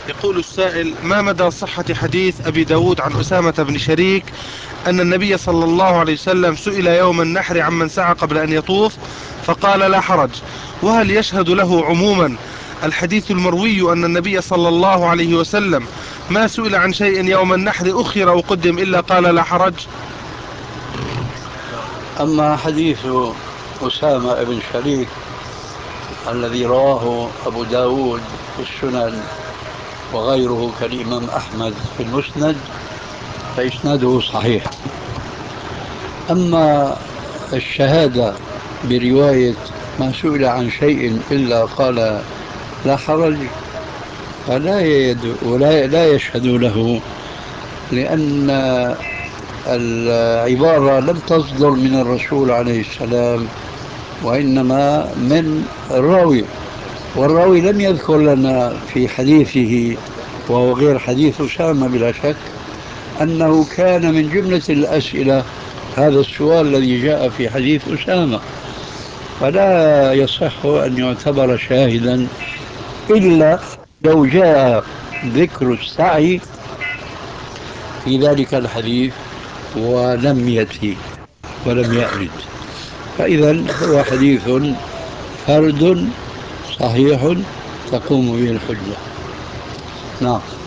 يقول السائل: ما مدى صحة حديث أبي داود عن أسامة بن شريك أن النبي صلى الله عليه وسلم سئل يوم النحر عمن سعى قبل أن يطوف فقال لا حرج؟ وهل يشهد له عموما الحديث المروي أن النبي صلى الله عليه وسلم ما سئل عن شيء يوم النحر أخر أو قدم إلا قال لا حرج؟ أما حديث أسامة بن شريك الذي رواه أبو داود في السنن وغيره كالإمام أحمد في المسند فإسناده صحيح. أما الشهادة برواية ما سئل عن شيء إلا قال لا حرج فلا لا يشهد له، لأن العبارة لم تصدر من الرسول عليه السلام وإنما من الراوي، والراوي لم يذكر لنا في حديثه، وهو غير حديث أسامة بلا شك، أنه كان من جملة الأسئلة هذا السؤال الذي جاء في حديث أسامة، فلا يصح أن يعتبر شاهدا إلا لو جاء ذكر السعي في ذلك الحديث ولم يأتي ولم يرد، فإذا هو حديث فرد صحيح تقوم به الحجة. نعم.